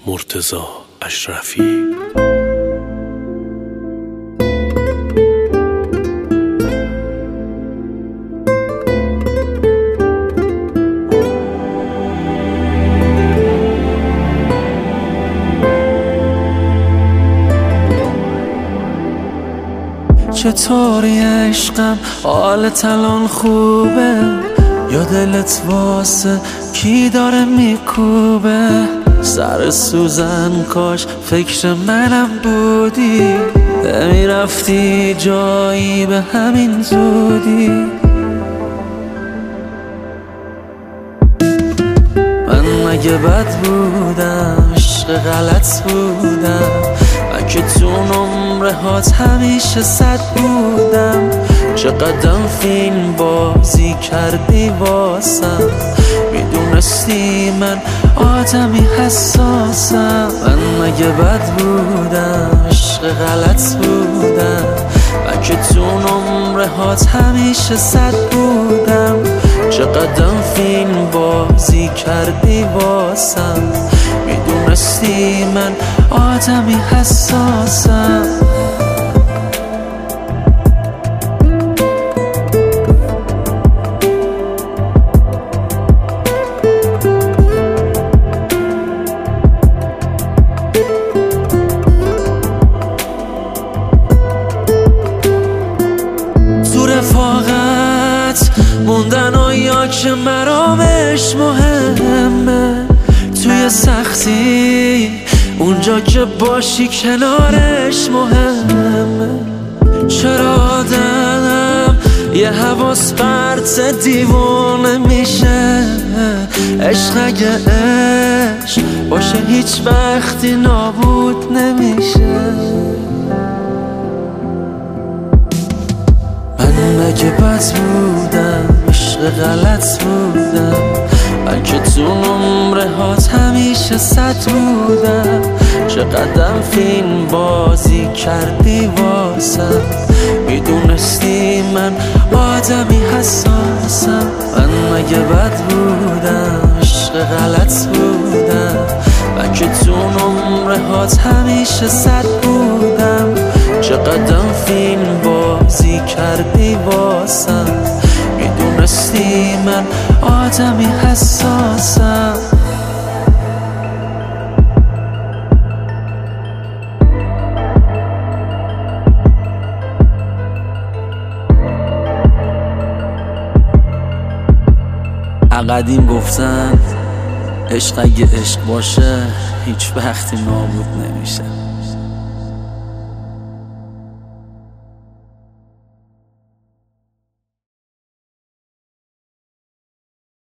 مرتضی اشرفی. چطوری عشقم، حالت الان خوبه یا دلت واسه کی داره میکوبه؟ سر سوزن کاش فکر منم بودی، نمیرفتی جایی به همین زودی. من مگه بد بودم، عشق غلط بودم، من که تو نمره هات همیشه 100 بودم. چقدر فیلم بازی کردی واسم، میدونستی من آدمی حساسم. من مگه بد بودم، عشق غلط بودم، من که تو نمره هات همیشه 100 بودم. چقدر فیلم بازی کردی واسم، میدونستی من آدمی حساسم. تو رفاقت موندن و یا که مرامش مهمه، توی سختی اونجا که باشی کنارش مهمه. چرا آدم یه حواس پرت دیوانه میشه؟ عشق اگه عشق باشه هیچ وقتی نابود نمیشه. من مگه بد بودم، عشق غلط بودم، من که تو نمره هات همیشه 100 بودم. چقدر فیلم بازی کردی واسم، میدونستی من آدمی حساسم. من مگه بد بودم، عشق غلط بودم، من که تو نمره هات همیشه 100 بودم. چقدر فیلم بازی کردی واسم، میدونستی من آدمی حساسم. قدیم گفتن عشق اگه عشق باشه هیچ وقتی نابود نمیشه.